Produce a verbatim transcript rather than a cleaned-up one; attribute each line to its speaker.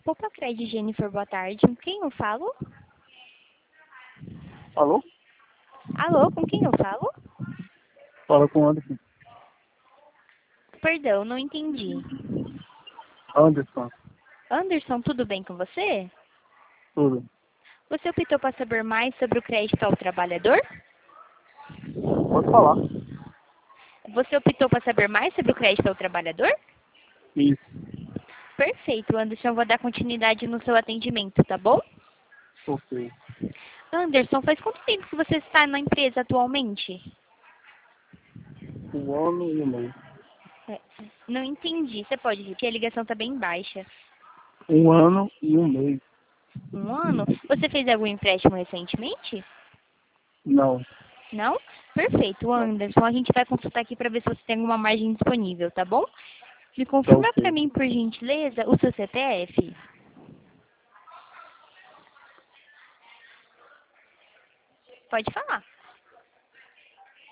Speaker 1: Poupa Crédito Jennifer, boa tarde. Com quem eu falo?
Speaker 2: Alô?
Speaker 1: Alô, com quem eu falo?
Speaker 2: Fala com o Anderson.
Speaker 1: Perdão, não entendi.
Speaker 2: Anderson,
Speaker 1: Anderson, tudo bem com você?
Speaker 2: tudo.
Speaker 1: Você optou para saber mais sobre o crédito ao trabalhador?
Speaker 2: Pode falar.
Speaker 1: Você optou para saber mais sobre o crédito ao trabalhador?
Speaker 2: Isso.
Speaker 1: Perfeito, Anderson. Eu vou dar continuidade no seu atendimento, tá bom?
Speaker 2: Ok.
Speaker 1: Anderson, faz quanto tempo que você está na empresa atualmente?
Speaker 2: Um ano e um mês.
Speaker 1: É, não entendi. Você pode repetir? A ligação está bem baixa.
Speaker 2: Um ano e um mês.
Speaker 1: Um ano? Você fez algum empréstimo recentemente?
Speaker 2: Não.
Speaker 1: Não? Perfeito,
Speaker 2: Não.
Speaker 1: Anderson. A gente vai consultar aqui para ver se você tem alguma margem disponível, tá bom? Me
Speaker 2: Tá
Speaker 1: confirma para
Speaker 2: ok.
Speaker 1: mim, por gentileza, o seu C P F. Pode falar.